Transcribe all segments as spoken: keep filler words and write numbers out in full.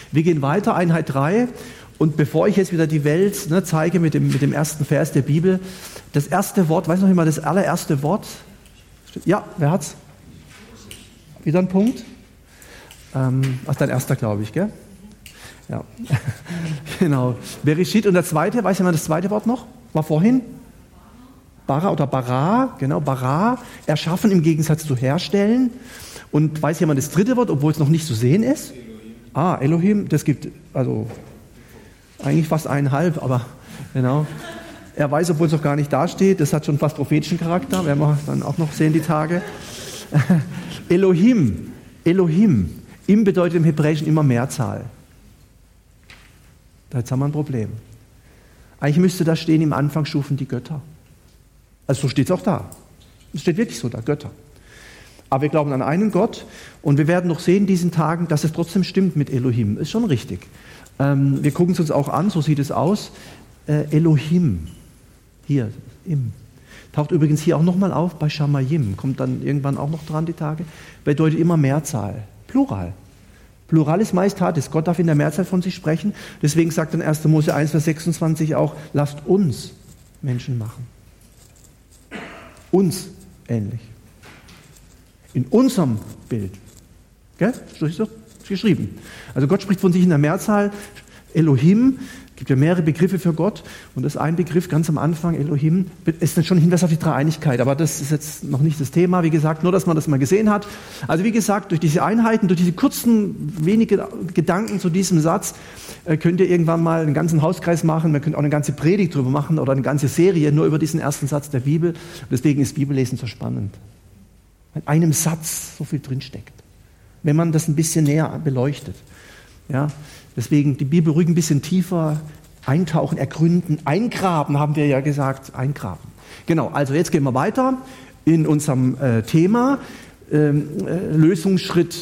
Wir gehen weiter, Einheit drei. Und bevor ich jetzt wieder die Welt ne, zeige mit dem, mit dem ersten Vers der Bibel, das erste Wort, weiß noch jemand das allererste Wort? Ja, wer hat's? Wieder ein Punkt? Ähm, ach, dein erster, glaube ich, gell? Ja, genau. Bereshit. Und der zweite, weiß jemand das zweite Wort noch? War vorhin? Bara oder Bara, genau, Bara. Erschaffen im Gegensatz zu herstellen. Und weiß jemand das dritte Wort, obwohl es noch nicht zu sehen ist? Ah, Elohim, das gibt, also eigentlich fast eineinhalb, aber genau. Er weiß, obwohl es noch gar nicht dasteht, das hat schon fast prophetischen Charakter, werden wir dann auch noch sehen, die Tage. Elohim, Elohim, im bedeutet im Hebräischen immer Mehrzahl. Jetzt haben wir ein Problem. Eigentlich müsste da stehen, im Anfang schufen die Götter. Also so steht es auch da. Es steht wirklich so da, Götter. Aber wir glauben an einen Gott und wir werden noch sehen in diesen Tagen, dass es trotzdem stimmt mit Elohim. Ist schon richtig. Ähm, wir gucken es uns auch an, so sieht es aus. Äh, Elohim, hier, im. Taucht übrigens hier auch nochmal auf bei Shamayim, kommt dann irgendwann auch noch dran die Tage. Bedeutet immer Mehrzahl, Plural. Plural ist Majestatis, Gott darf in der Mehrzahl von sich sprechen. Deswegen sagt dann erster Mose eins, Vers sechsundzwanzig auch, lasst uns Menschen machen. Uns ähnlich. In unserem Bild. Gell? Das ist doch geschrieben. Also Gott spricht von sich in der Mehrzahl. Elohim, es gibt ja mehrere Begriffe für Gott. Und das ein Begriff ganz am Anfang, Elohim, ist dann schon ein Hinweis auf die Dreieinigkeit. Aber das ist jetzt noch nicht das Thema. Wie gesagt, nur, dass man das mal gesehen hat. Also wie gesagt, durch diese Einheiten, durch diese kurzen, wenige Gedanken zu diesem Satz, könnt ihr irgendwann mal einen ganzen Hauskreis machen. Man könnte auch eine ganze Predigt drüber machen oder eine ganze Serie nur über diesen ersten Satz der Bibel. Deswegen ist Bibellesen so spannend. In einem Satz so viel drinsteckt, wenn man das ein bisschen näher beleuchtet. Ja, deswegen die Bibel ruhig ein bisschen tiefer eintauchen, ergründen, eingraben, haben wir ja gesagt, eingraben. Genau, also jetzt gehen wir weiter in unserem äh, Thema, ähm, äh, Lösungsschritt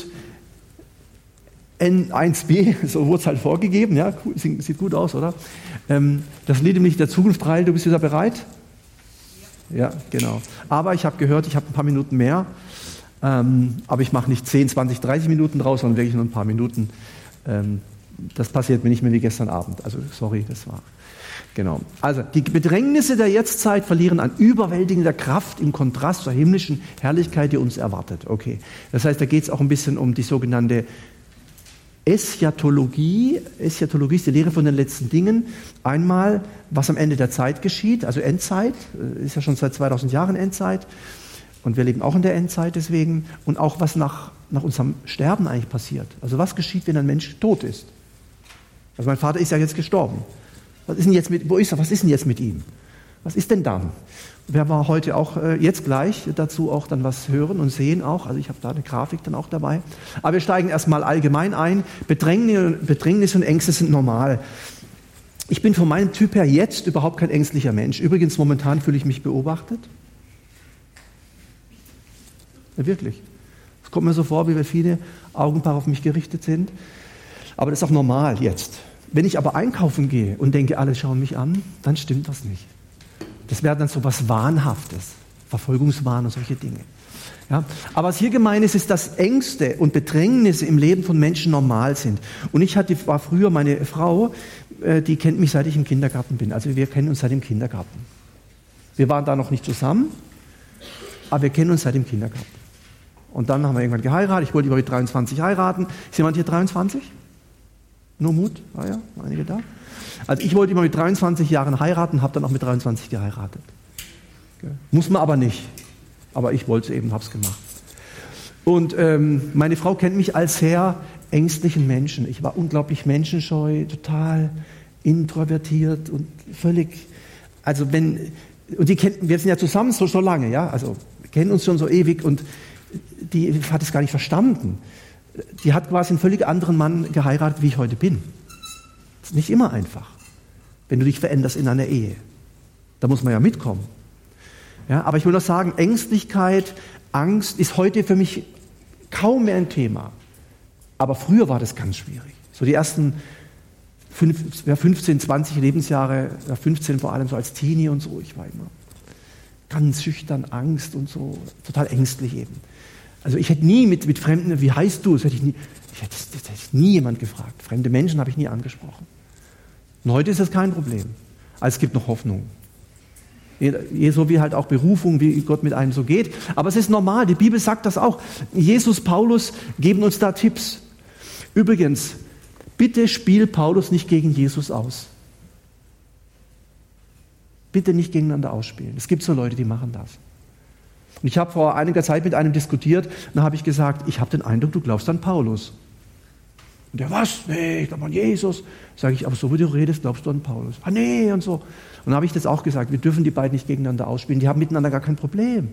N eins b, so wurde es halt vorgegeben, ja, sieht gut aus, oder? Ähm, das Lied nämlich der Zukunft, Rael, du bist wieder bereit? Ja, genau. Aber ich habe gehört, ich habe ein paar Minuten mehr. Ähm, aber ich mache nicht zehn, zwanzig, dreißig Minuten draus, sondern wirklich nur ein paar Minuten. Ähm, das passiert mir nicht mehr wie gestern Abend. Also sorry, das war. Genau. Also die Bedrängnisse der Jetztzeit verlieren an überwältigender Kraft im Kontrast zur himmlischen Herrlichkeit, die uns erwartet. Okay. Das heißt, da geht es auch ein bisschen um die sogenannte Eschatologie. Eschatologie ist die Lehre von den letzten Dingen. Einmal, was am Ende der Zeit geschieht, also Endzeit, ist ja schon seit zweitausend Jahren Endzeit und wir leben auch in der Endzeit deswegen. Und auch, was nach, nach unserem Sterben eigentlich passiert. Also was geschieht, wenn ein Mensch tot ist? Also mein Vater ist ja jetzt gestorben. Was ist denn jetzt mit, wo ist er? Was ist denn jetzt mit ihm? Was ist denn dann? Werden wir heute auch äh, jetzt gleich dazu auch dann was hören und sehen auch. Also ich habe da eine Grafik dann auch dabei. Aber wir steigen erstmal allgemein ein. Bedrängnis, Bedrängnis und Ängste sind normal. Ich bin von meinem Typ her jetzt überhaupt kein ängstlicher Mensch. Übrigens, momentan fühle ich mich beobachtet. Ja, wirklich. Es kommt mir so vor, wie wenn viele Augenpaare auf mich gerichtet sind. Aber das ist auch normal jetzt. Wenn ich aber einkaufen gehe und denke, alle schauen mich an, dann stimmt das nicht. Das wäre dann so was Wahnhaftes, Verfolgungswahn und solche Dinge. Ja? Aber was hier gemeint ist, ist, dass Ängste und Bedrängnisse im Leben von Menschen normal sind. Und ich hatte, war früher meine Frau, die kennt mich, seit ich im Kindergarten bin. Also wir kennen uns seit dem Kindergarten. Wir waren da noch nicht zusammen, aber wir kennen uns seit dem Kindergarten. Und dann haben wir irgendwann geheiratet. Ich wollte über mit dreiundzwanzig heiraten. Ist jemand hier dreiundzwanzig? Nur Mut? Ah ja, einige da. Also ich wollte immer mit dreiundzwanzig Jahren heiraten, habe dann auch mit dreiundzwanzig geheiratet. Okay. Muss man aber nicht. Aber ich wollte es eben, habe es gemacht. Und ähm, meine Frau kennt mich als sehr ängstlichen Menschen. Ich war unglaublich menschenscheu, total introvertiert und völlig, also wenn, und die kennt, wir sind ja zusammen so, so lange, ja, also wir kennen uns schon so ewig und die hat es gar nicht verstanden. Die hat quasi einen völlig anderen Mann geheiratet, wie ich heute bin. Das ist nicht immer einfach, wenn du dich veränderst in einer Ehe. Da muss man ja mitkommen. Ja, aber ich will noch sagen, Ängstlichkeit, Angst ist heute für mich kaum mehr ein Thema. Aber früher war das ganz schwierig. So die ersten fünfzehn, zwanzig Lebensjahre, fünfzehn vor allem so als Teenie und so, ich war immer ganz schüchtern, Angst und so, total ängstlich eben. Also ich hätte nie mit, mit Fremden, wie heißt du? Das hätte ich nie, Das, das, das hat nie jemand gefragt. Fremde Menschen habe ich nie angesprochen. Und heute ist das kein Problem. Also es gibt noch Hoffnung. So wie halt auch Berufung, wie Gott mit einem so geht. Aber es ist normal, die Bibel sagt das auch. Jesus, Paulus geben uns da Tipps. Übrigens, bitte spiel Paulus nicht gegen Jesus aus. Bitte nicht gegeneinander ausspielen. Es gibt so Leute, die machen das. Und ich habe vor einiger Zeit mit einem diskutiert, und da habe ich gesagt, ich habe den Eindruck, du glaubst an Paulus. Und der, was? Nee, ich glaube an Jesus. Sage ich, aber so wie du redest, glaubst du an Paulus. Ah, nee, und so. Und dann habe ich das auch gesagt, wir dürfen die beiden nicht gegeneinander ausspielen, die haben miteinander gar kein Problem.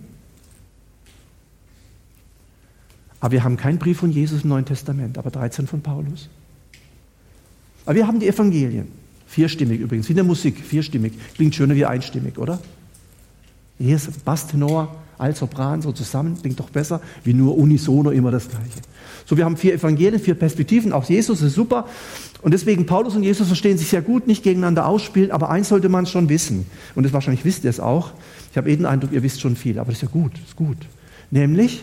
Aber wir haben keinen Brief von Jesus im Neuen Testament, aber dreizehn von Paulus. Aber wir haben die Evangelien. Vierstimmig übrigens, wie in der Musik, vierstimmig. Klingt schöner wie einstimmig, oder? Hier ist Bass, Tenor, Alt, Sopran, so zusammen, klingt doch besser, wie nur unisono immer das Gleiche. So, wir haben vier Evangelien, vier Perspektiven, auch Jesus ist super. Und deswegen, Paulus und Jesus verstehen sich sehr gut, nicht gegeneinander ausspielen, aber eins sollte man schon wissen. Und das wahrscheinlich wisst ihr es auch. Ich habe eh den Eindruck, ihr wisst schon viel, aber das ist ja gut, das ist gut. Nämlich,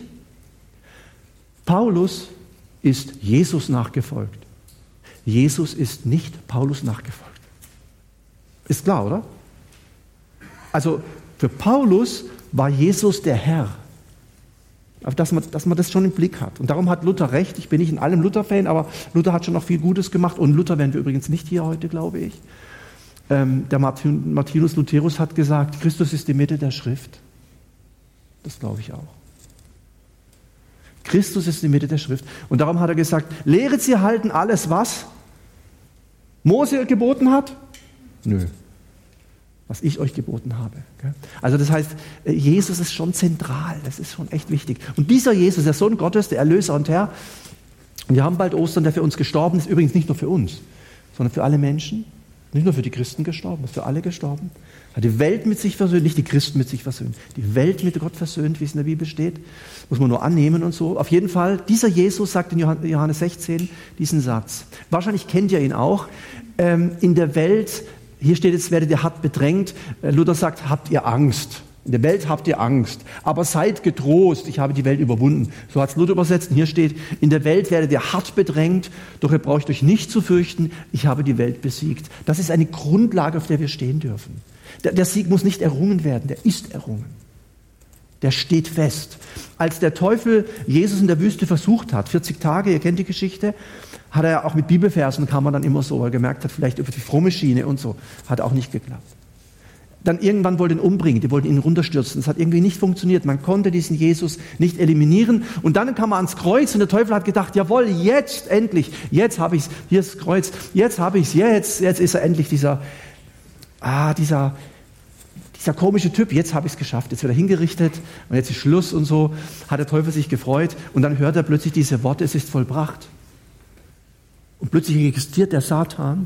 Paulus ist Jesus nachgefolgt. Jesus ist nicht Paulus nachgefolgt. Ist klar, oder? Also, für Paulus war Jesus der Herr. Dass man, dass man das schon im Blick hat. Und darum hat Luther recht. Ich bin nicht in allem Luther-Fan, aber Luther hat schon noch viel Gutes gemacht. Und Luther wären wir übrigens nicht hier heute, glaube ich. Ähm, der Martin, Martinus Lutherus hat gesagt, Christus ist die Mitte der Schrift. Das glaube ich auch. Christus ist die Mitte der Schrift. Und darum hat er gesagt, lehret sie halten alles, was Mose geboten hat? Nö. Was ich euch geboten habe. Also das heißt, Jesus ist schon zentral, das ist schon echt wichtig. Und dieser Jesus, der Sohn Gottes, der Erlöser und Herr, und wir haben bald Ostern, der für uns gestorben ist, übrigens nicht nur für uns, sondern für alle Menschen, nicht nur für die Christen gestorben, ist für alle gestorben, hat die Welt mit sich versöhnt, nicht die Christen mit sich versöhnt, die Welt mit Gott versöhnt, wie es in der Bibel steht, muss man nur annehmen und so. Auf jeden Fall, dieser Jesus sagt in Johannes sechzehn diesen Satz. Wahrscheinlich kennt ihr ihn auch. In der Welt, hier steht jetzt, werdet ihr hart bedrängt. Luther sagt, habt ihr Angst. In der Welt habt ihr Angst. Aber seid getrost, ich habe die Welt überwunden. So hat es Luther übersetzt. Und hier steht, in der Welt werdet ihr hart bedrängt, doch ihr braucht euch nicht zu fürchten, ich habe die Welt besiegt. Das ist eine Grundlage, auf der wir stehen dürfen. Der, der Sieg muss nicht errungen werden, der ist errungen. Der steht fest. Als der Teufel Jesus in der Wüste versucht hat, vierzig Tage, ihr kennt die Geschichte, hat er auch mit Bibelversen, kam man dann immer so, weil er gemerkt hat, vielleicht über die fromme Schiene und so, hat auch nicht geklappt. Dann irgendwann wollten ihn umbringen, die wollten ihn runterstürzen. Das hat irgendwie nicht funktioniert. Man konnte diesen Jesus nicht eliminieren. Und dann kam er ans Kreuz und der Teufel hat gedacht, jawohl, jetzt endlich, jetzt habe ich es, hier ist das Kreuz, jetzt habe ich es, jetzt, jetzt ist er endlich dieser, ah, dieser, dieser komische Typ, jetzt habe ich es geschafft, jetzt wird er hingerichtet und jetzt ist Schluss und so, hat der Teufel sich gefreut und dann hört er plötzlich diese Worte, es ist vollbracht. Und plötzlich existiert der Satan.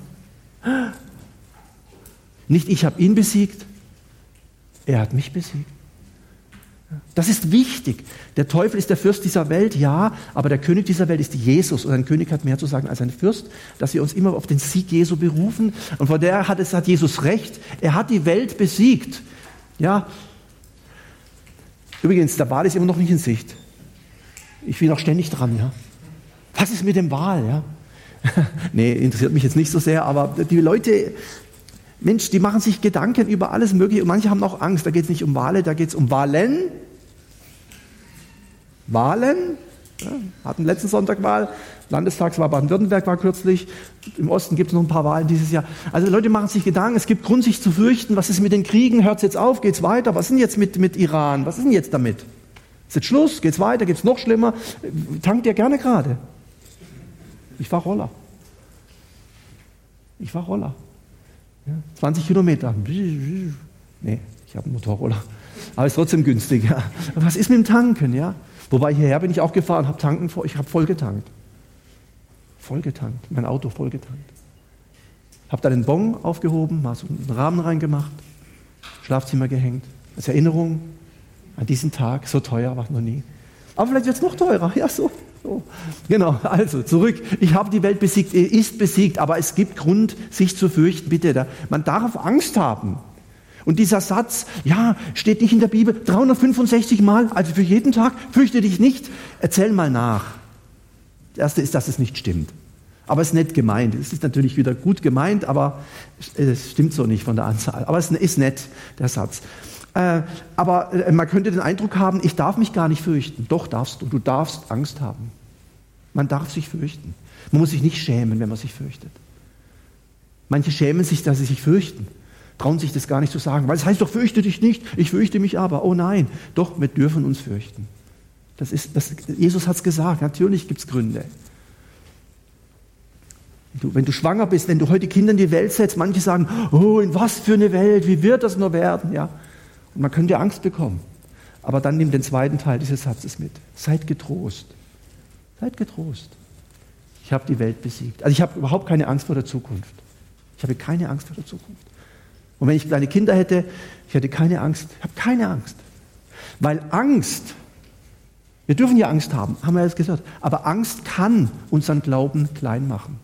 Nicht ich habe ihn besiegt, er hat mich besiegt. Das ist wichtig. Der Teufel ist der Fürst dieser Welt, ja, aber der König dieser Welt ist Jesus. Und ein König hat mehr zu sagen als ein Fürst, dass wir uns immer auf den Sieg Jesu berufen. Und von der hat es hat Jesus recht. Er hat die Welt besiegt. Ja. Übrigens, der Wal ist immer noch nicht in Sicht. Ich bin auch ständig dran. Ja. Was ist mit dem Wal? Ja? Nee, interessiert mich jetzt nicht so sehr, aber die Leute, Mensch, die machen sich Gedanken über alles Mögliche und manche haben auch Angst. Da geht es nicht um Wale, da geht es um Wahlen. Wahlen, ja, hatten letzten Sonntag Wahl, Landestagswahl Baden-Württemberg war kürzlich, im Osten gibt es noch ein paar Wahlen dieses Jahr. Also Leute machen sich Gedanken, es gibt Grund, sich zu fürchten, was ist mit den Kriegen, hört es jetzt auf, geht es weiter, was ist denn jetzt mit, mit Iran, was ist denn jetzt damit? Ist jetzt Schluss, geht es weiter, geht es noch schlimmer? Tankt ihr gerne gerade? Ich fahre Roller. Ich fahre Roller. Ja, zwanzig Kilometer. Nee, ich habe einen Motorroller. Aber ist trotzdem günstig. Ja. Was ist mit dem Tanken? Ja? Wobei hierher bin ich auch gefahren, habe tanken, ich habe voll getankt. Voll getankt, mein Auto voll getankt. Habe da den Bon aufgehoben, mal so einen Rahmen reingemacht, Schlafzimmer gehängt. Als Erinnerung an diesen Tag, so teuer war noch nie. Aber vielleicht wird es noch teurer, ja so. So. Genau, also zurück. Ich habe die Welt besiegt, er ist besiegt, aber es gibt Grund, sich zu fürchten, bitte. Da. Man darf Angst haben. Und dieser Satz, ja, steht nicht in der Bibel, dreihundertfünfundsechzig Mal, also für jeden Tag, fürchte dich nicht. Erzähl mal nach. Das erste ist, dass es nicht stimmt. Aber es ist nett gemeint. Es ist natürlich wieder gut gemeint, aber es stimmt so nicht von der Anzahl. Aber es ist nett, der Satz. Äh, aber äh, man könnte den Eindruck haben, ich darf mich gar nicht fürchten. Doch darfst du. Du darfst Angst haben. Man darf sich fürchten. Man muss sich nicht schämen, wenn man sich fürchtet. Manche schämen sich, dass sie sich fürchten. Trauen sich das gar nicht zu sagen. Weil es heißt doch, fürchte dich nicht. Ich fürchte mich aber. Oh nein. Doch, wir dürfen uns fürchten. Das ist, das, Jesus hat es gesagt. Natürlich gibt es Gründe. Du, wenn du schwanger bist, wenn du heute Kinder in die Welt setzt, manche sagen, oh, in was für eine Welt, wie wird das nur werden? Ja. Und man könnte Angst bekommen. Aber dann nimm den zweiten Teil dieses Satzes mit. Seid getrost. Seid getrost. Ich habe die Welt besiegt. Also ich habe überhaupt keine Angst vor der Zukunft. Ich habe keine Angst vor der Zukunft. Und wenn ich kleine Kinder hätte, ich hätte keine Angst. Ich habe keine Angst. Weil Angst, wir dürfen ja Angst haben, haben wir jetzt gesagt, aber Angst kann unseren Glauben klein machen.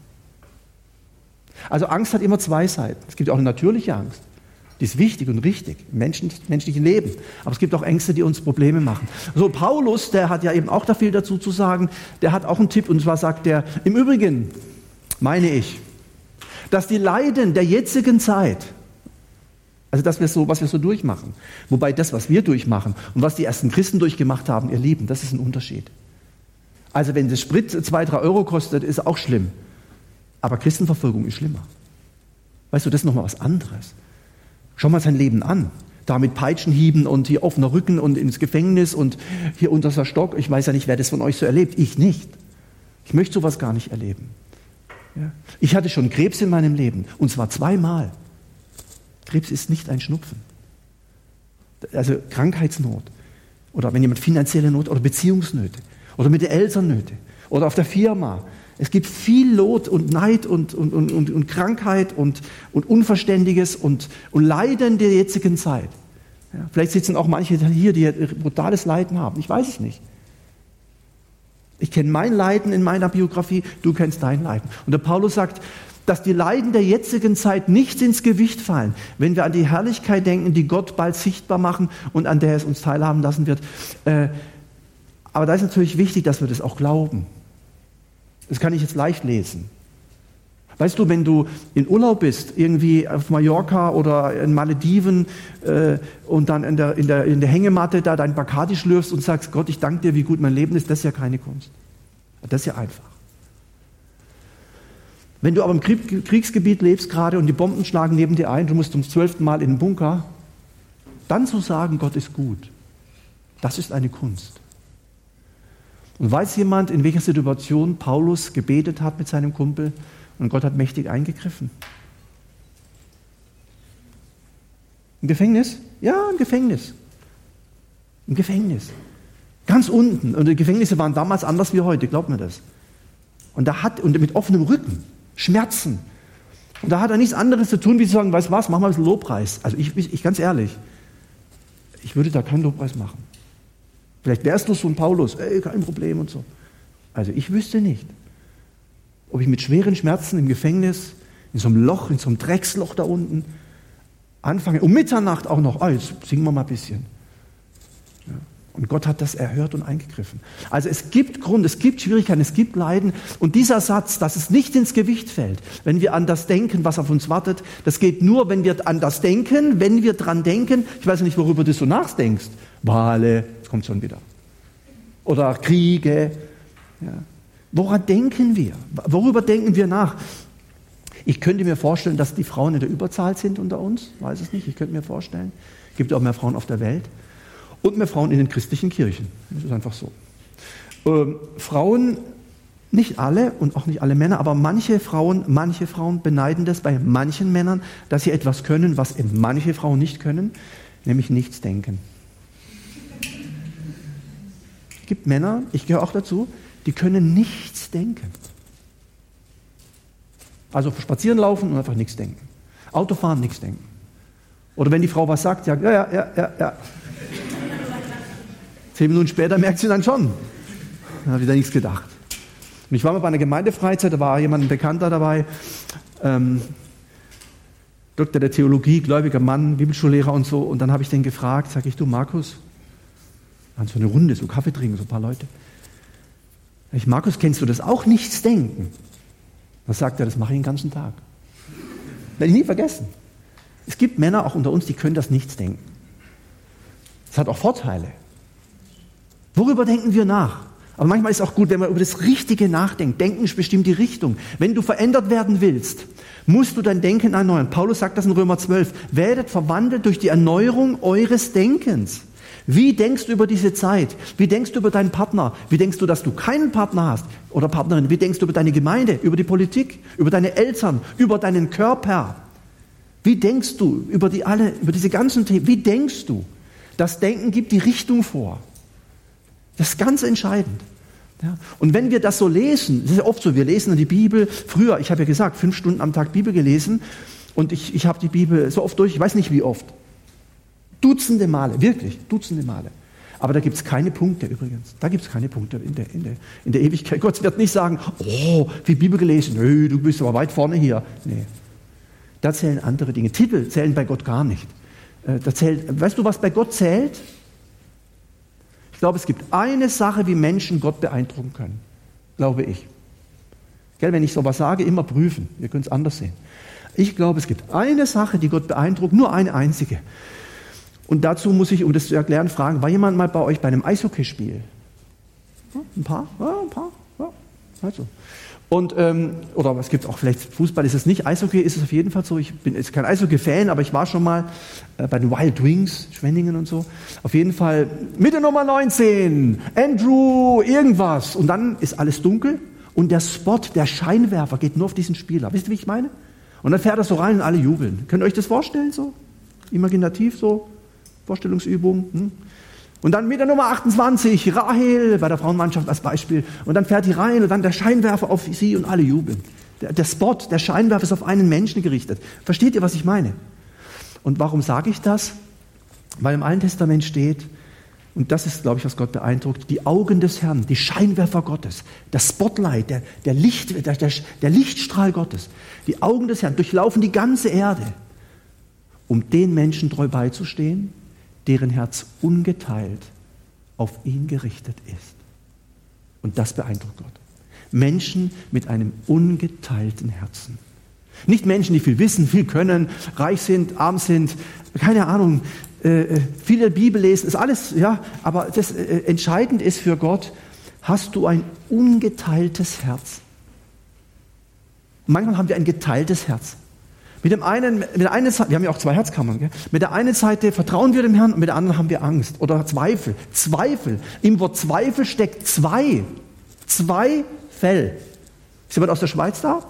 Also Angst hat immer zwei Seiten. Es gibt auch eine natürliche Angst. Die ist wichtig und richtig im Menschen, menschlichen Leben. Aber es gibt auch Ängste, die uns Probleme machen. So, Paulus, der hat ja eben auch da viel dazu zu sagen, der hat auch einen Tipp, und zwar sagt er, im Übrigen meine ich, dass die Leiden der jetzigen Zeit, also das, so, was wir so durchmachen, wobei das, was wir durchmachen und was die ersten Christen durchgemacht haben, ihr Lieben, das ist ein Unterschied. Also wenn das Sprit zwei, drei Euro kostet, ist auch schlimm. Aber Christenverfolgung ist schlimmer. Weißt du, das ist nochmal was anderes. Schau mal sein Leben an. Da mit Peitschenhieben und hier offener Rücken und ins Gefängnis und hier unterster Stock. Ich weiß ja nicht, wer das von euch so erlebt. Ich nicht. Ich möchte sowas gar nicht erleben. Ja. Ich hatte schon Krebs in meinem Leben. Und zwar zweimal. Krebs ist nicht ein Schnupfen. Also Krankheitsnot. Oder wenn jemand finanzielle Not oder Beziehungsnöte. Oder mit den Eltern Nöte. Oder auf der Firma. Es gibt viel Lot und Neid und, und, und, und, und Krankheit und, und Unverständiges und, und Leiden der jetzigen Zeit. Ja, vielleicht sitzen auch manche hier, die brutales Leiden haben. Ich weiß es nicht. Ich kenne mein Leiden in meiner Biografie, du kennst dein Leiden. Und der Paulus sagt, dass die Leiden der jetzigen Zeit nicht ins Gewicht fallen, wenn wir an die Herrlichkeit denken, die Gott bald sichtbar machen und an der es uns teilhaben lassen wird. Äh, aber da ist natürlich wichtig, dass wir das auch glauben. Das kann ich jetzt leicht lesen. Weißt du, wenn du in Urlaub bist, irgendwie auf Mallorca oder in Malediven äh, und dann in der, in, der, in der Hängematte da dein Bacardi schlürfst und sagst, Gott, ich danke dir, wie gut mein Leben ist, das ist ja keine Kunst. Das ist ja einfach. Wenn du aber im Krieg, Kriegsgebiet lebst gerade und die Bomben schlagen neben dir ein, du musst zum zwölften Mal in den Bunker, dann zu sagen, Gott ist gut, das ist eine Kunst. Und weiß jemand, in welcher Situation Paulus gebetet hat mit seinem Kumpel und Gott hat mächtig eingegriffen? Im Gefängnis? Ja, im Gefängnis. Im Gefängnis. Ganz unten. Und die Gefängnisse waren damals anders wie heute, glaubt mir das. Und da hat, und mit offenem Rücken, Schmerzen. Und da hat er nichts anderes zu tun, wie zu sagen, weißt du was, mach mal ein bisschen Lobpreis. Also ich, ich, ich ganz ehrlich, ich würde da keinen Lobpreis machen. Vielleicht wärst du so ein Paulus, ey, kein Problem und so. Also ich wüsste nicht, ob ich mit schweren Schmerzen im Gefängnis, in so einem Loch, in so einem Drecksloch da unten, anfange, um Mitternacht auch noch, ah, jetzt singen wir mal ein bisschen. Ja. Und Gott hat das erhört und eingegriffen. Also es gibt Grund, es gibt Schwierigkeiten, es gibt Leiden. Und dieser Satz, dass es nicht ins Gewicht fällt, wenn wir an das denken, was auf uns wartet, das geht nur, wenn wir an das denken, wenn wir dran denken. Ich weiß nicht, worüber du so nachdenkst. Wale, jetzt kommt schon wieder. Oder Kriege. Ja. Woran denken wir? Worüber denken wir nach? Ich könnte mir vorstellen, dass die Frauen in der Überzahl sind unter uns. Weiß es nicht, ich könnte mir vorstellen. Es gibt auch mehr Frauen auf der Welt. Und mehr Frauen in den christlichen Kirchen. Das ist einfach so. Ähm, Frauen, nicht alle und auch nicht alle Männer, aber manche Frauen, manche Frauen beneiden das bei manchen Männern, dass sie etwas können, was eben manche Frauen nicht können, nämlich nichts denken. Es gibt Männer, ich gehöre auch dazu, die können nichts denken. Also spazieren laufen und einfach nichts denken. Autofahren, nichts denken. Oder wenn die Frau was sagt, sagt, ja, ja, ja, ja, ja. Zehn Minuten später merkt sie dann schon. Da hat wieder nichts gedacht. Und ich war mal bei einer Gemeindefreizeit, da war jemand, ein Bekannter dabei, ähm, Doktor der Theologie, gläubiger Mann, Bibelschullehrer und so. Und dann habe ich den gefragt, sage ich, du Markus, wir haben so eine Runde, so Kaffee trinken, so ein paar Leute. Ich, Markus, kennst du das auch? Nichts denken. Da sagt er, das mache ich den ganzen Tag. Werde ich nie vergessen. Es gibt Männer auch unter uns, die können das Nichts denken. Das hat auch Vorteile. Worüber denken wir nach? Aber manchmal ist es auch gut, wenn man über das Richtige nachdenkt. Denken bestimmt die Richtung. Wenn du verändert werden willst, musst du dein Denken erneuern. Paulus sagt das in Römer zwölf. Werdet verwandelt durch die Erneuerung eures Denkens. Wie denkst du über diese Zeit? Wie denkst du über deinen Partner? Wie denkst du, dass du keinen Partner hast oder Partnerin? Wie denkst du über deine Gemeinde, über die Politik, über deine Eltern, über deinen Körper? Wie denkst du über die alle, über diese ganzen Themen? Wie denkst du? Das Denken gibt die Richtung vor. Das ist ganz entscheidend. Ja. Und wenn wir das so lesen, das ist ja oft so, wir lesen die Bibel, früher, ich habe ja gesagt, fünf Stunden am Tag Bibel gelesen und ich, ich habe die Bibel so oft durch, ich weiß nicht wie oft. Dutzende Male, wirklich, Dutzende Male. Aber da gibt es keine Punkte übrigens. Da gibt es keine Punkte in der, in, der, in der Ewigkeit. Gott wird nicht sagen, oh, viel Bibel gelesen, nö, du bist aber weit vorne hier. Nee. Da zählen andere Dinge. Titel zählen bei Gott gar nicht. Da zählt, weißt du, was bei Gott zählt? Ich glaube, es gibt eine Sache, wie Menschen Gott beeindrucken können. Glaube ich. Gell, wenn ich sowas sage, immer prüfen. Ihr könnt es anders sehen. Ich glaube, es gibt eine Sache, die Gott beeindruckt, nur eine einzige. Und dazu muss ich, um das zu erklären, fragen, war jemand mal bei euch bei einem Eishockeyspiel? Ja, ein paar? Ja, ein paar. Ja, also. Und, ähm, oder es gibt auch vielleicht Fußball, ist es nicht, Eishockey ist es auf jeden Fall so. Ich bin jetzt kein Eishockey-Fan, aber ich war schon mal äh, bei den Wild Wings, Schwenningen und so. Auf jeden Fall mit der Nummer neunzehn, Andrew irgendwas. Und dann ist alles dunkel und der Spot, der Scheinwerfer geht nur auf diesen Spieler. Wisst ihr, wie ich meine? Und dann fährt er so rein und alle jubeln. Könnt ihr euch das vorstellen so? Imaginativ so? Vorstellungsübung. Hm? Und dann mit der Nummer achtundzwanzig, Rahel, bei der Frauenmannschaft als Beispiel. Und dann fährt die rein und dann der Scheinwerfer auf sie und alle jubeln. Der, der Spot, der Scheinwerfer ist auf einen Menschen gerichtet. Versteht ihr, was ich meine? Und warum sage ich das? Weil im Alten Testament steht, und das ist, glaube ich, was Gott beeindruckt, die Augen des Herrn, die Scheinwerfer Gottes, der Spotlight, der, der, Licht, der, der, der Lichtstrahl Gottes, die Augen des Herrn durchlaufen die ganze Erde, um den Menschen treu beizustehen, deren Herz ungeteilt auf ihn gerichtet ist. Und das beeindruckt Gott. Menschen mit einem ungeteilten Herzen. Nicht Menschen, die viel wissen, viel können, reich sind, arm sind, keine Ahnung, äh, viele Bibel lesen, ist alles, ja, aber das äh, entscheidend ist für Gott, hast du ein ungeteiltes Herz? Manchmal haben wir ein geteiltes Herz. Mit dem einen, mit der einen Seite, wir haben ja auch zwei Herzkammern, gell? Mit der einen Seite vertrauen wir dem Herrn und mit der anderen haben wir Angst oder Zweifel. Zweifel. Im Wort Zweifel steckt zwei. Zwei Fell. Ist jemand aus der Schweiz da?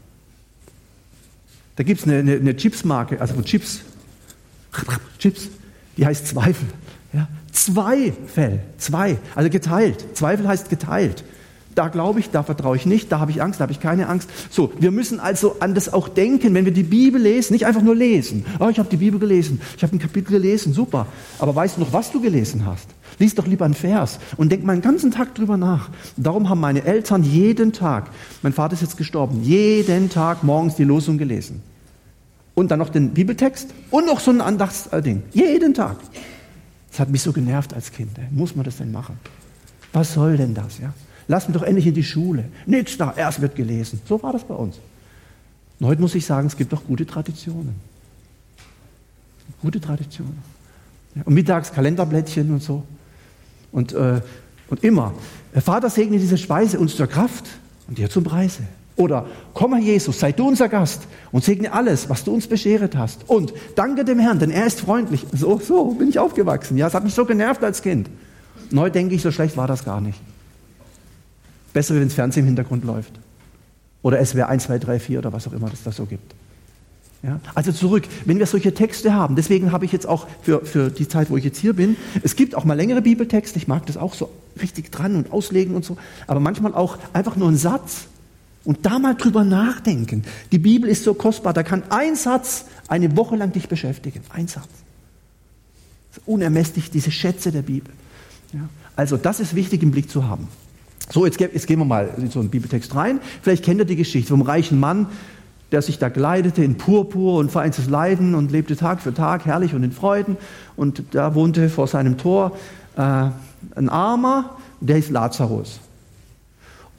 Da gibt es eine, eine, eine Chipsmarke, also von Chips. Chips. Die heißt Zweifel. Ja? Zwei Fell. Zwei. Also geteilt. Zweifel heißt geteilt. Da glaube ich, da vertraue ich nicht, da habe ich Angst, da habe ich keine Angst. So, wir müssen also an das auch denken, wenn wir die Bibel lesen, nicht einfach nur lesen. Oh, ich habe die Bibel gelesen, ich habe ein Kapitel gelesen, super. Aber weißt du noch, was du gelesen hast? Lies doch lieber einen Vers und denk mal einen ganzen Tag drüber nach. Und darum haben meine Eltern jeden Tag, mein Vater ist jetzt gestorben, jeden Tag morgens die Losung gelesen. Und dann noch den Bibeltext und noch so ein Andachtsding. Jeden Tag. Das hat mich so genervt als Kind. Ey. Muss man das denn machen? Was soll denn das, ja? Lass mich doch endlich in die Schule. Nichts da, erst wird gelesen. So war das bei uns. Und heute muss ich sagen, es gibt doch gute Traditionen. Gute Traditionen. Ja, und mittags Kalenderblättchen und so. Und, äh, und immer. Vater, segne diese Speise uns zur Kraft und dir zum Preise. Oder komm, Herr Jesus, sei du unser Gast und segne alles, was du uns bescheret hast. Und danke dem Herrn, denn er ist freundlich. So, so bin ich aufgewachsen. Ja, es hat mich so genervt als Kind. Und heute denke ich, so schlecht war das gar nicht. Besser, wenn das Fernsehen im Hintergrund läuft. Oder S W R eins, zwei, drei, vier oder was auch immer es da so gibt. Ja? Also zurück, wenn wir solche Texte haben, deswegen habe ich jetzt auch für, für die Zeit, wo ich jetzt hier bin, es gibt auch mal längere Bibeltexte, ich mag das auch so richtig dran und auslegen und so, aber manchmal auch einfach nur ein Satz und da mal drüber nachdenken. Die Bibel ist so kostbar, da kann ein Satz eine Woche lang dich beschäftigen. Ein Satz. Unermesslich, diese Schätze der Bibel. Ja? Also das ist wichtig im Blick zu haben. So, jetzt, jetzt gehen wir mal in so einen Bibeltext rein. Vielleicht kennt ihr die Geschichte vom reichen Mann, der sich da kleidete in Purpur und vereinstes Leiden und lebte Tag für Tag herrlich und in Freuden. Und da wohnte vor seinem Tor äh, ein Armer, der hieß Lazarus.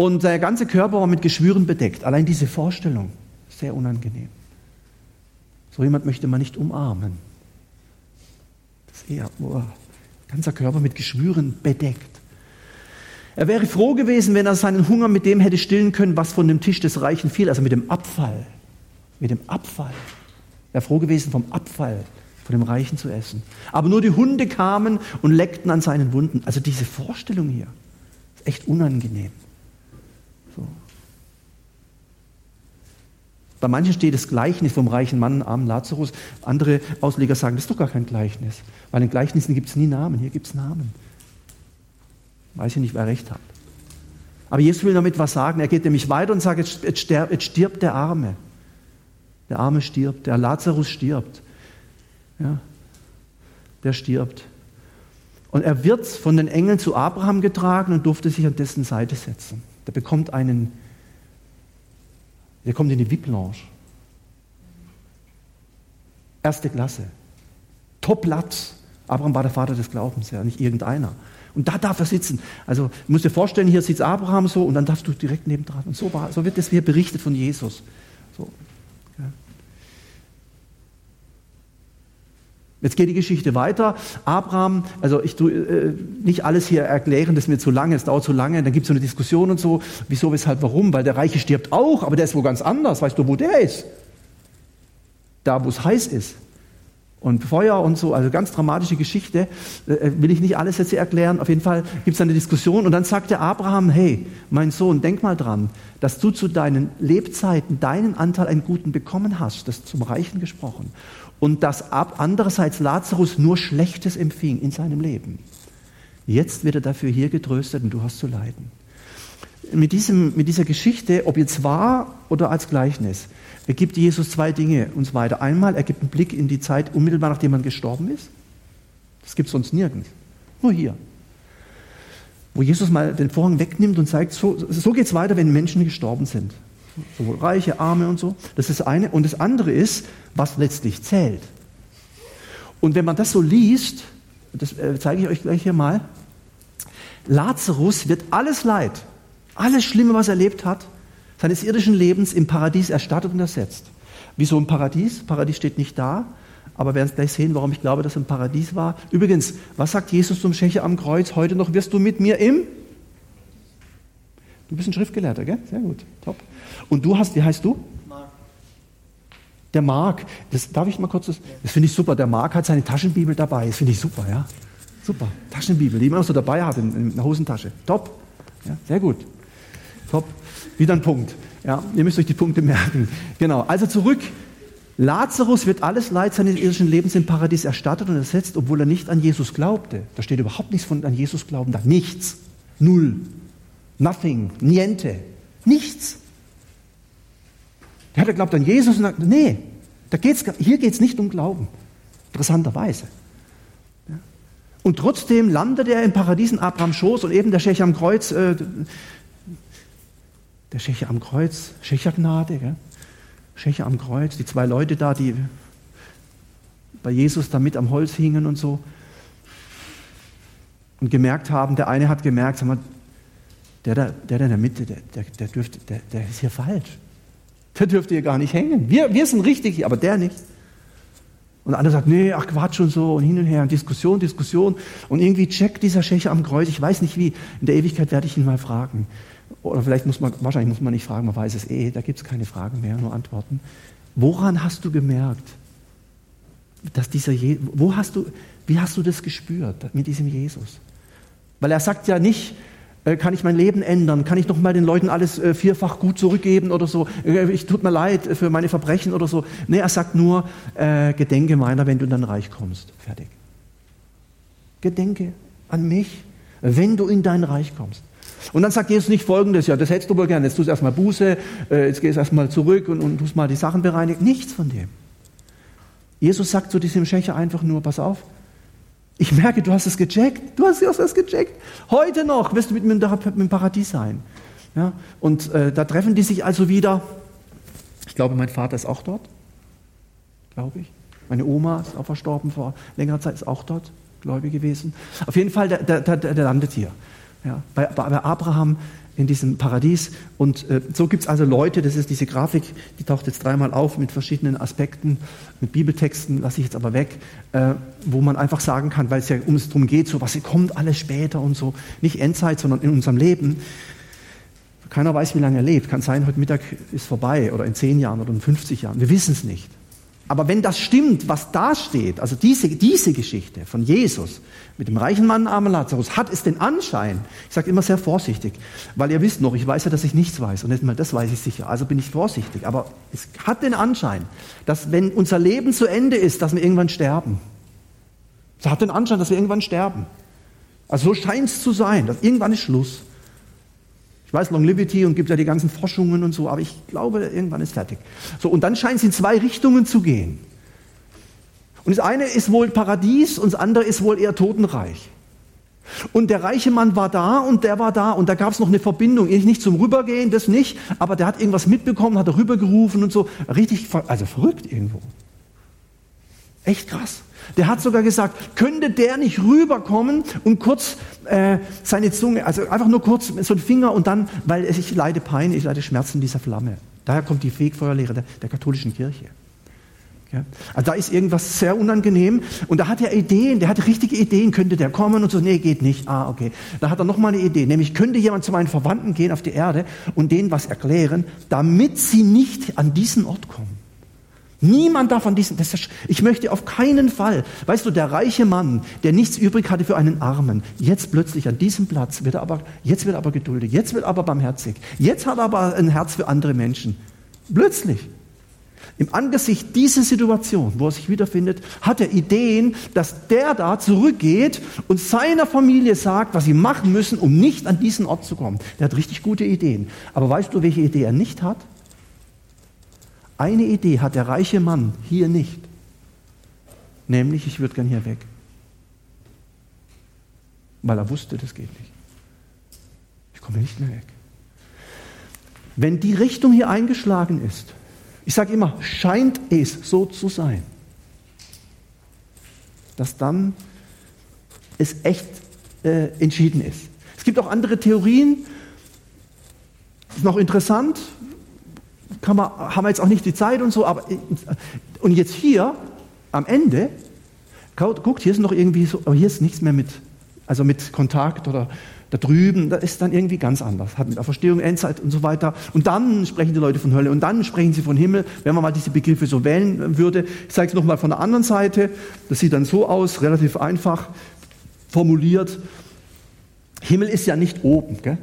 Und der ganze Körper war mit Geschwüren bedeckt. Allein diese Vorstellung, sehr unangenehm. So jemand möchte man nicht umarmen. Das ist eher, oh, ganzer Körper mit Geschwüren bedeckt. Er wäre froh gewesen, wenn er seinen Hunger mit dem hätte stillen können, was von dem Tisch des Reichen fiel, also mit dem Abfall. Mit dem Abfall. Er wäre froh gewesen, vom Abfall von dem Reichen zu essen. Aber nur die Hunde kamen und leckten an seinen Wunden. Also diese Vorstellung hier ist echt unangenehm. So. Bei manchen steht das Gleichnis vom reichen Mann, armen Lazarus. Andere Ausleger sagen, das ist doch gar kein Gleichnis. Weil in Gleichnissen gibt es nie Namen. Hier gibt es Namen. Weiß ich nicht, wer recht hat. Aber Jesus will damit was sagen. Er geht nämlich weiter und sagt, jetzt, jetzt, sterb, jetzt stirbt der Arme. Der Arme stirbt, der Lazarus stirbt. Ja, der stirbt. Und er wird von den Engeln zu Abraham getragen und durfte sich an dessen Seite setzen. Der bekommt einen, der kommt in die V I P-Lounge. Erste Klasse. Top-Platz. Abraham war der Vater des Glaubens, ja, nicht irgendeiner. Und da darf er sitzen. Also, du musst dir vorstellen, hier sitzt Abraham so und dann darfst du direkt nebendran. Und so, war, so wird es hier berichtet von Jesus. So. Ja. Jetzt geht die Geschichte weiter. Abraham, also ich tue äh, nicht alles hier erklären, das ist mir zu lange, es dauert zu lange, dann gibt es so eine Diskussion und so, wieso, weshalb, warum, weil der Reiche stirbt auch, aber der ist wo ganz anders. Weißt du, wo der ist? Da, wo es heiß ist. Und Feuer und so, also ganz dramatische Geschichte, äh, will ich nicht alles jetzt hier erklären. Auf jeden Fall gibt es eine Diskussion und dann sagt der Abraham, hey, mein Sohn, denk mal dran, dass du zu deinen Lebzeiten deinen Anteil an Guten bekommen hast, das ist zum Reichen gesprochen, und dass ab andererseits Lazarus nur Schlechtes empfing in seinem Leben. Jetzt wird er dafür hier getröstet und du hast zu leiden. Mit, diesem, mit dieser Geschichte, ob jetzt wahr oder als Gleichnis, er gibt Jesus zwei Dinge uns weiter. Einmal, er gibt einen Blick in die Zeit unmittelbar, nachdem man gestorben ist. Das gibt es sonst nirgends. Nur hier. Wo Jesus mal den Vorhang wegnimmt und sagt, so, so geht es weiter, wenn Menschen gestorben sind. Sowohl Reiche, Arme und so. Das ist das eine. Und das andere ist, was letztlich zählt. Und wenn man das so liest, das zeige ich euch gleich hier mal, Lazarus wird alles Leid, alles Schlimme, was er erlebt hat, seines irdischen Lebens im Paradies erstattet und ersetzt. Wieso im Paradies? Paradies steht nicht da, aber wir werden gleich sehen, warum ich glaube, dass es im Paradies war. Übrigens, was sagt Jesus zum Schächer am Kreuz? Heute noch wirst du mit mir im... Du bist ein Schriftgelehrter, gell? Sehr gut, top. Und du hast, wie heißt du? Mark. Der Mark. Das, darf ich mal kurz... Das, das finde ich super. Der Mark hat seine Taschenbibel dabei. Das finde ich super, ja. Super. Taschenbibel, die man so dabei hat in, in der Hosentasche. Top. Ja, sehr gut. Top. Wieder ein Punkt. Ja, ihr müsst euch die Punkte merken. Genau. Also zurück. Lazarus wird alles Leid seines irdischen Lebens im Paradies erstattet und ersetzt, obwohl er nicht an Jesus glaubte. Da steht überhaupt nichts von an Jesus glauben da. Nichts. Null. Nothing. Niente. Nichts. Der hat geglaubt an Jesus und sagt, nee, da geht's, hier geht es nicht um Glauben. Interessanterweise. Ja. Und trotzdem landet er im Paradies in Abrahams Schoß und eben der Schächer am Kreuz, äh, der Schächer am Kreuz, Schächergnade, gell? Schächer am Kreuz, die zwei Leute da, die bei Jesus da mit am Holz hingen und so und gemerkt haben, der eine hat gemerkt, sag mal, der da, der da in der Mitte, der, der, der, dürfte, der, der ist hier falsch. Der dürfte hier gar nicht hängen. Wir, wir sind richtig hier, aber der nicht. Und der andere sagt, nee, ach Quatsch und so und hin und her und Diskussion, Diskussion und irgendwie checkt dieser Schächer am Kreuz, ich weiß nicht wie, in der Ewigkeit werde ich ihn mal fragen. Oder vielleicht muss man, wahrscheinlich muss man nicht fragen, man weiß es eh, da gibt es keine Fragen mehr, nur Antworten. Woran hast du gemerkt, dass dieser Je- wo hast du, wie hast du das gespürt mit diesem Jesus? Weil er sagt ja nicht, äh, kann ich mein Leben ändern, kann ich noch mal den Leuten alles äh, vierfach gut zurückgeben oder so, äh, ich tut mir leid für meine Verbrechen oder so. Nee, er sagt nur, äh, gedenke meiner, wenn du in dein Reich kommst. Fertig. Gedenke an mich, wenn du in dein Reich kommst. Und dann sagt Jesus nicht Folgendes, ja, das hättest du wohl gerne, jetzt tust du erstmal Buße, äh, jetzt gehst du erstmal zurück und, und tust mal die Sachen bereinigen. Nichts von dem. Jesus sagt zu diesem Schächer einfach nur, pass auf, ich merke, du hast es gecheckt, du hast es gecheckt. Heute noch wirst du mit mir im Paradies sein. Ja, und äh, da treffen die sich also wieder. Ich glaube, mein Vater ist auch dort, glaube ich. Meine Oma ist auch verstorben vor längerer Zeit, ist auch dort, gläubig gewesen. Auf jeden Fall, der, der, der, der landet hier. Ja, bei, bei Abraham in diesem Paradies. Und äh, so gibt es also Leute, das ist diese Grafik, die taucht jetzt dreimal auf mit verschiedenen Aspekten, mit Bibeltexten, lasse ich jetzt aber weg, äh, wo man einfach sagen kann, weil es ja um es darum geht, so was kommt alles später und so, nicht Endzeit, sondern in unserem Leben. Keiner weiß, wie lange er lebt. Kann sein, heute Mittag ist vorbei oder in zehn Jahren oder in fünfzig Jahren. Wir wissen es nicht. Aber wenn das stimmt, was da steht, also diese, diese Geschichte von Jesus mit dem reichen Mann, armen Lazarus, hat es den Anschein, ich sage immer sehr vorsichtig, weil ihr wisst noch, ich weiß ja, dass ich nichts weiß und nicht mal das weiß ich sicher, also bin ich vorsichtig, aber es hat den Anschein, dass wenn unser Leben zu Ende ist, dass wir irgendwann sterben. Es hat den Anschein, dass wir irgendwann sterben. Also so scheint es zu sein, dass irgendwann ist Schluss. Ich weiß, Longevity und gibt ja die ganzen Forschungen und so, aber ich glaube, irgendwann ist fertig. So, und dann scheint es in zwei Richtungen zu gehen. Und das eine ist wohl Paradies und das andere ist wohl eher Totenreich. Und der reiche Mann war da und der war da und da gab es noch eine Verbindung. Nicht zum Rübergehen, das nicht, aber der hat irgendwas mitbekommen, hat er rübergerufen und so. Richtig, also verrückt irgendwo. Echt krass. Der hat sogar gesagt, könnte der nicht rüberkommen und kurz äh, seine Zunge, also einfach nur kurz so ein Finger und dann, weil ich leide Pein, ich leide Schmerzen dieser Flamme. Daher kommt die Fegfeuerlehre der, der katholischen Kirche. Ja? Also da ist irgendwas sehr unangenehm und da hat er Ideen, der hat richtige Ideen, könnte der kommen und so, nee, geht nicht, ah, okay. Da hat er nochmal eine Idee, nämlich könnte jemand zu meinen Verwandten gehen auf die Erde und denen was erklären, damit sie nicht an diesen Ort kommen. Niemand darf an diesen, das ist, ich möchte auf keinen Fall, weißt du, der reiche Mann, der nichts übrig hatte für einen Armen, jetzt plötzlich an diesem Platz wird er aber, jetzt wird er aber geduldig, jetzt wird er aber barmherzig, jetzt hat er aber ein Herz für andere Menschen. Plötzlich. Im Angesicht dieser Situation, wo er sich wiederfindet, hat er Ideen, dass der da zurückgeht und seiner Familie sagt, was sie machen müssen, um nicht an diesen Ort zu kommen. Der hat richtig gute Ideen. Aber weißt du, welche Idee er nicht hat? Eine Idee hat der reiche Mann hier nicht, nämlich ich würde gern hier weg, weil er wusste, das geht nicht. Ich komme nicht mehr weg. Wenn die Richtung hier eingeschlagen ist, ich sage immer, scheint es so zu sein, dass dann es echt äh, entschieden ist. Es gibt auch andere Theorien, ist noch interessant, Kann man, haben wir jetzt auch nicht die Zeit und so, aber und jetzt hier am Ende, guckt, hier ist noch irgendwie so, aber hier ist nichts mehr mit, also mit Kontakt oder da drüben, da ist dann irgendwie ganz anders, hat mit der Verstehung, Endzeit und so weiter. Und dann sprechen die Leute von Hölle und dann sprechen sie von Himmel, wenn man mal diese Begriffe so wählen würde. Ich zeige es nochmal von der anderen Seite, das sieht dann so aus, relativ einfach formuliert. Himmel ist ja nicht oben, gell?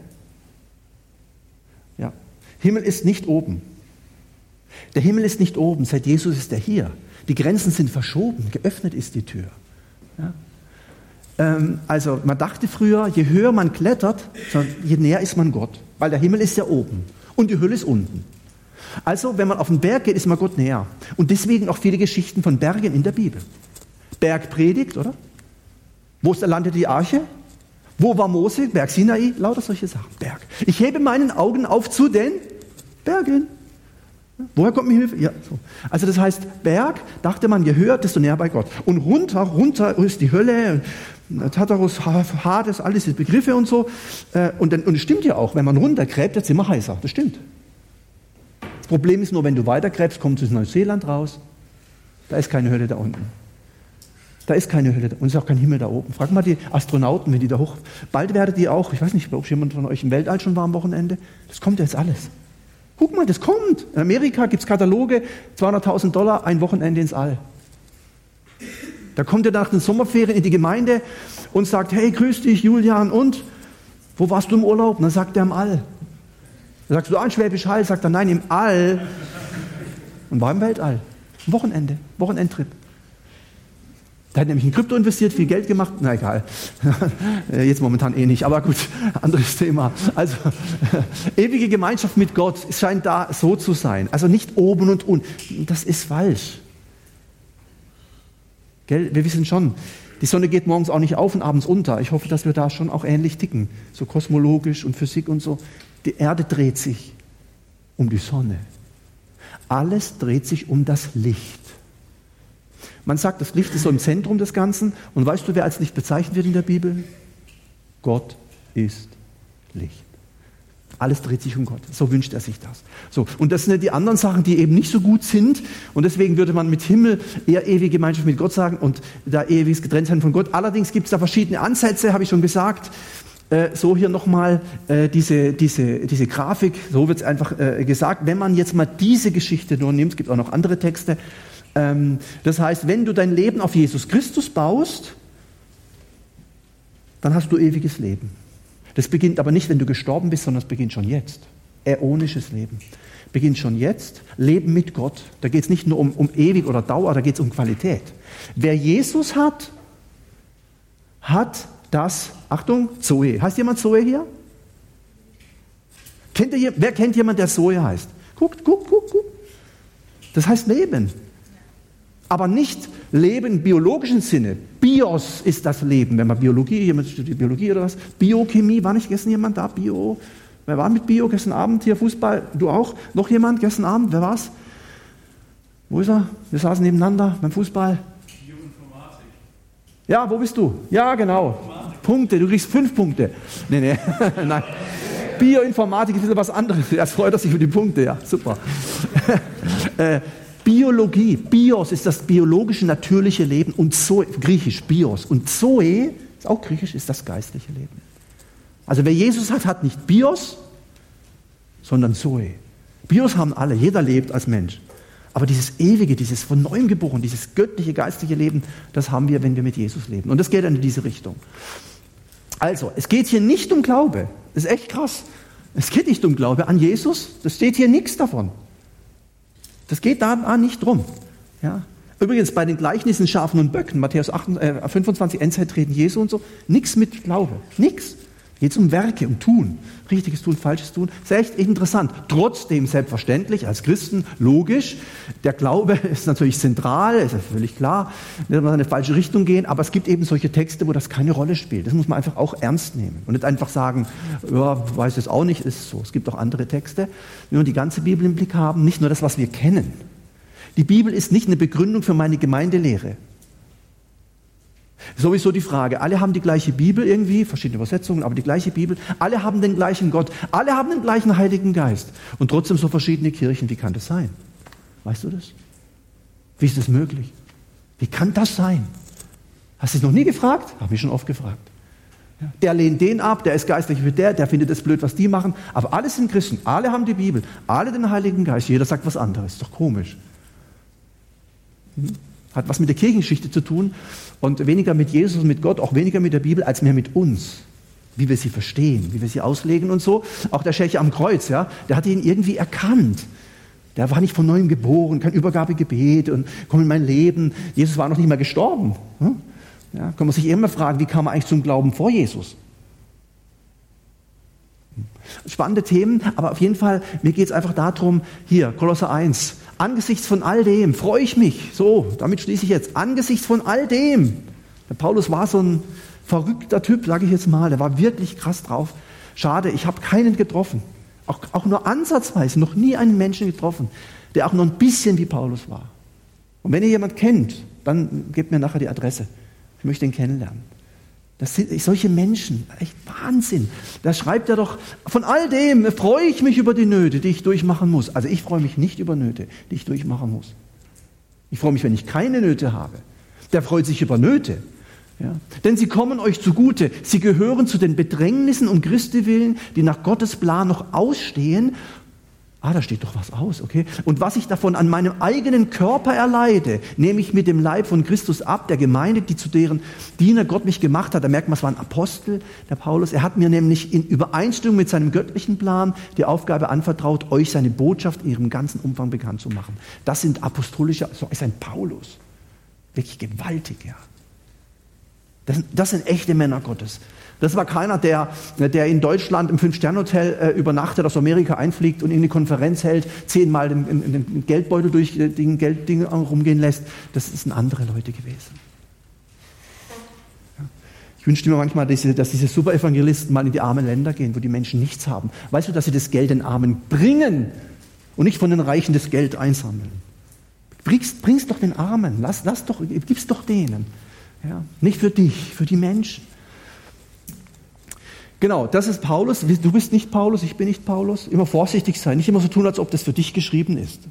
Ja, Himmel ist nicht oben. Der Himmel ist nicht oben, seit Jesus ist er hier. Die Grenzen sind verschoben, geöffnet ist die Tür. Ja? Ähm, also man dachte früher, je höher man klettert, je näher ist man Gott. Weil der Himmel ist ja oben und die Hölle ist unten. Also wenn man auf den Berg geht, ist man Gott näher. Und deswegen auch viele Geschichten von Bergen in der Bibel. Bergpredigt, oder? Wo ist, landete die Arche? Wo war Mose? Berg Sinai? Lauter solche Sachen. Berg. Ich hebe meinen Augen auf zu den Bergen. Woher kommt mir Hilfe? Ja, so. Also das heißt, Berg, dachte man, je höher, desto näher bei Gott. Und runter, runter ist die Hölle, Tartarus, Hades, alles diese Begriffe und so. Und, dann, und es stimmt ja auch, wenn man runtergräbt, wird es immer heißer. Das stimmt. Das Problem ist nur, wenn du weitergräbst, kommst du aus Neuseeland raus. Da ist keine Hölle da unten. Da ist keine Hölle da und es ist auch kein Himmel da oben. Frag mal die Astronauten, wenn die da hoch... Bald werdet ihr auch, ich weiß nicht, ob jemand von euch im Weltall schon war am Wochenende. Das kommt jetzt alles. Guck mal, das kommt. In Amerika gibt es Kataloge, zweihunderttausend Dollar, ein Wochenende ins All. Da kommt er nach den Sommerferien in die Gemeinde und sagt, hey, grüß dich, Julian, und? Wo warst du im Urlaub? Und dann sagt er im All. Dann sagst du, ah, in Schwäbisch Hall? Sagt er, nein, im All. Und war im Weltall. Ein Wochenende, Wochenendtrip. Da hat nämlich in Krypto investiert, viel Geld gemacht. Na egal, jetzt momentan eh nicht, aber gut, anderes Thema. Also ewige Gemeinschaft mit Gott, es scheint da so zu sein. Also nicht oben und unten, das ist falsch. Gell? Wir wissen schon, die Sonne geht morgens auch nicht auf und abends unter. Ich hoffe, dass wir da schon auch ähnlich ticken, so kosmologisch und Physik und so. Die Erde dreht sich um die Sonne. Alles dreht sich um das Licht. Man sagt, das Licht ist so im Zentrum des Ganzen. Und weißt du, wer als Licht bezeichnet wird in der Bibel? Gott ist Licht. Alles dreht sich um Gott. So wünscht er sich das. So, und das sind die anderen Sachen, die eben nicht so gut sind. Und deswegen würde man mit Himmel eher ewige Gemeinschaft mit Gott sagen und da ewiges Getrenntsein von Gott. Allerdings gibt es da verschiedene Ansätze, habe ich schon gesagt. Äh, so hier nochmal äh, diese, diese, diese Grafik. So wird es einfach äh, gesagt. Wenn man jetzt mal diese Geschichte nur nimmt, es gibt auch noch andere Texte. Ähm, das heißt, wenn du dein Leben auf Jesus Christus baust, dann hast du ewiges Leben. Das beginnt aber nicht, wenn du gestorben bist, sondern es beginnt schon jetzt. Äonisches Leben. Beginnt schon jetzt. Leben mit Gott. Da geht es nicht nur um, um ewig oder Dauer, da geht es um Qualität. Wer Jesus hat, hat das, Achtung, Zoe. Heißt jemand Zoe hier? Kennt ihr, wer kennt jemanden, der Zoe heißt? Guckt, guckt, guckt, guckt. Das heißt Leben. Aber nicht Leben im biologischen Sinne. Bios ist das Leben. Wenn man Biologie, jemand studiert Biologie oder was, Biochemie, war nicht gestern jemand da? Bio, wer war mit Bio gestern Abend hier, Fußball? Du auch? Noch jemand gestern Abend? Wer war's? Wo ist er? Wir saßen nebeneinander beim Fußball. Bioinformatik. Ja, wo bist du? Ja, genau. Informatik. Punkte, du kriegst fünf Punkte. Nee, nee, nein. Bioinformatik ist was anderes. Erst freut er sich für die Punkte, ja, super. äh, Biologie, Bios ist das biologische, natürliche Leben und Zoe, griechisch, Bios. Und Zoe, ist auch griechisch, ist das geistliche Leben. Also wer Jesus hat, hat nicht Bios, sondern Zoe. Bios haben alle, jeder lebt als Mensch. Aber dieses ewige, dieses von neuem geboren, dieses göttliche, geistliche Leben, das haben wir, wenn wir mit Jesus leben. Und das geht dann in diese Richtung. Also, es geht hier nicht um Glaube. Das ist echt krass. Es geht nicht um Glaube an Jesus. Das steht hier nichts davon. Das geht da nicht drum. Ja. Übrigens bei den Gleichnissen Schafen und Böcken, Matthäus fünfundzwanzig, Endzeitreden Jesu und so, nichts mit Glaube, nichts. Geht es um Werke, um Tun, richtiges Tun, falsches Tun. Das ist echt interessant. Trotzdem selbstverständlich, als Christen, logisch, der Glaube ist natürlich zentral, ist ja völlig klar, wenn wir in eine falsche Richtung gehen, aber es gibt eben solche Texte, wo das keine Rolle spielt. Das muss man einfach auch ernst nehmen und nicht einfach sagen, ja, weiß es auch nicht, ist so. Es gibt auch andere Texte, wenn wir die ganze Bibel im Blick haben, nicht nur das, was wir kennen. Die Bibel ist nicht eine Begründung für meine Gemeindelehre. Sowieso die Frage, alle haben die gleiche Bibel irgendwie, verschiedene Übersetzungen, aber die gleiche Bibel, alle haben den gleichen Gott, alle haben den gleichen Heiligen Geist und trotzdem so verschiedene Kirchen. Wie kann das sein? Weißt du das? Wie ist das möglich? Wie kann das sein? Hast du es noch nie gefragt? Habe ich schon oft gefragt. Ja. Der lehnt den ab, der ist geistlich wie der, der findet es blöd, was die machen, aber alle sind Christen, alle haben die Bibel, alle den Heiligen Geist, jeder sagt was anderes, ist doch komisch. Hm? Hat was mit der Kirchengeschichte zu tun und weniger mit Jesus und mit Gott, auch weniger mit der Bibel, als mehr mit uns. Wie wir sie verstehen, wie wir sie auslegen und so. Auch der Schächer am Kreuz, ja, der hat ihn irgendwie erkannt. Der war nicht von neuem geboren, kein Übergabegebet und komm in mein Leben. Jesus war noch nicht mal gestorben. Ja, kann man sich immer fragen, wie kam er eigentlich zum Glauben vor Jesus? Spannende Themen, aber auf jeden Fall, mir geht es einfach darum, hier, Kolosser eins, angesichts von all dem freue ich mich, so, damit schließe ich jetzt, angesichts von all dem, der Paulus war so ein verrückter Typ, sage ich jetzt mal, der war wirklich krass drauf, schade, ich habe keinen getroffen, auch, auch nur ansatzweise, noch nie einen Menschen getroffen, der auch nur ein bisschen wie Paulus war. Und wenn ihr jemanden kennt, dann gebt mir nachher die Adresse, ich möchte ihn kennenlernen. Das sind solche Menschen, echt Wahnsinn. Da schreibt er doch, von all dem freue ich mich über die Nöte, die ich durchmachen muss. Also ich freue mich nicht über Nöte, die ich durchmachen muss. Ich freue mich, wenn ich keine Nöte habe. Der freut sich über Nöte. Ja? Denn sie kommen euch zugute. Sie gehören zu den Bedrängnissen um Christi willen, die nach Gottes Plan noch ausstehen. Ah, da steht doch was aus, okay. Und was ich davon an meinem eigenen Körper erleide, nehme ich mit dem Leib von Christus ab, der Gemeinde, die zu deren Diener Gott mich gemacht hat. Da merkt man, es war ein Apostel, der Paulus. Er hat mir nämlich in Übereinstimmung mit seinem göttlichen Plan die Aufgabe anvertraut, euch seine Botschaft in ihrem ganzen Umfang bekannt zu machen. Das sind apostolische, so ist ein Paulus. Wirklich gewaltig, ja. Das, das sind echte Männer Gottes. Das war keiner, der, der in Deutschland im Fünf-Sterne-Hotel äh, übernachtet, aus Amerika einfliegt und in eine Konferenz hält, zehnmal den, den, den Geldbeutel durch den Geldding rumgehen lässt. Das sind andere Leute gewesen. Ja. Ich wünschte mir manchmal, dass diese, dass diese Superevangelisten mal in die armen Länder gehen, wo die Menschen nichts haben. Weißt du, dass sie das Geld den Armen bringen und nicht von den Reichen das Geld einsammeln? Bring's, bring's doch den Armen, lass, lass doch, gib's doch denen. Ja. Nicht für dich, für die Menschen. Genau, das ist Paulus. Du bist nicht Paulus, ich bin nicht Paulus. Immer vorsichtig sein, nicht immer so tun, als ob das für dich geschrieben ist.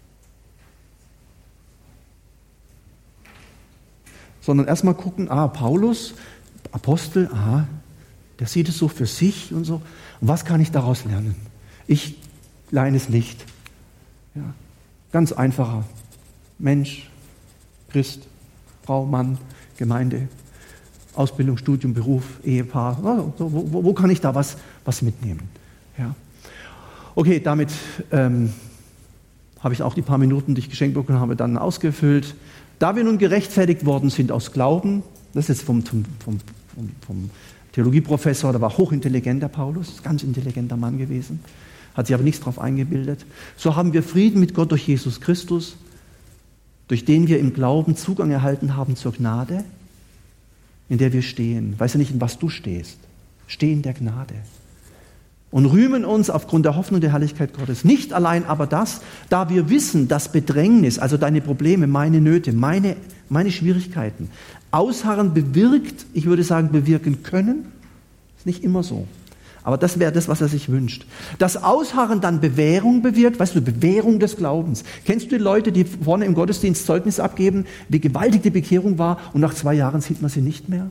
Sondern erstmal gucken, ah, Paulus, Apostel, ah, der sieht es so für sich und so. Und was kann ich daraus lernen? Ich, kleines Licht. Ja, ganz einfacher Mensch, Christ, Frau, Mann, Gemeinde, Ausbildung, Studium, Beruf, Ehepaar. Wo, wo, wo kann ich da was, was mitnehmen? Ja. Okay, damit ähm, habe ich auch die paar Minuten, die ich geschenkt bekommen habe, dann ausgefüllt. Da wir nun gerechtfertigt worden sind aus Glauben, das ist vom, vom, vom, vom Theologieprofessor, der war hochintelligent, der Paulus, ganz intelligenter Mann gewesen, hat sich aber nichts darauf eingebildet. So haben wir Frieden mit Gott durch Jesus Christus, durch den wir im Glauben Zugang erhalten haben zur Gnade, in der wir stehen. Weiß ja nicht, in was du stehst. Steh in der Gnade. Und rühmen uns aufgrund der Hoffnung der Herrlichkeit Gottes. Nicht allein aber das, da wir wissen, dass Bedrängnis, also deine Probleme, meine Nöte, meine, meine Schwierigkeiten, Ausharren bewirkt, ich würde sagen, bewirken können. Ist nicht immer so. Aber das wäre das, was er sich wünscht. Das Ausharren dann Bewährung bewirkt, weißt du, Bewährung des Glaubens. Kennst du die Leute, die vorne im Gottesdienst Zeugnis abgeben, wie gewaltig die Bekehrung war und nach zwei Jahren sieht man sie nicht mehr?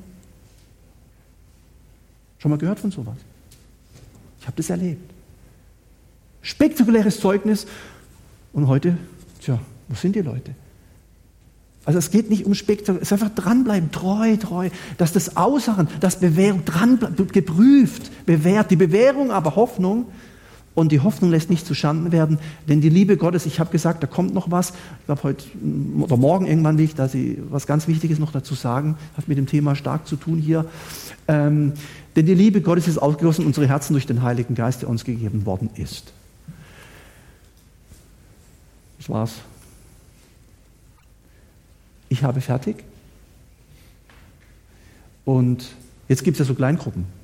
Schon mal gehört von sowas? Ich habe das erlebt. Spektakuläres Zeugnis und heute, tja, wo sind die Leute? Also es geht nicht um Spektakulär, es ist einfach dranbleiben, treu, treu, dass das Ausharren, das Bewährung, dranbleibt, geprüft, bewährt, die Bewährung aber Hoffnung und die Hoffnung lässt nicht zuschanden werden, denn die Liebe Gottes, ich habe gesagt, da kommt noch was, ich glaube heute oder morgen irgendwann will ich, dass ich was ganz Wichtiges noch dazu sagen, hat mit dem Thema stark zu tun hier, ähm, denn die Liebe Gottes ist ausgegossen in unsere Herzen durch den Heiligen Geist, der uns gegeben worden ist. Das war's. Ich habe fertig. Und jetzt gibt es ja so Kleingruppen.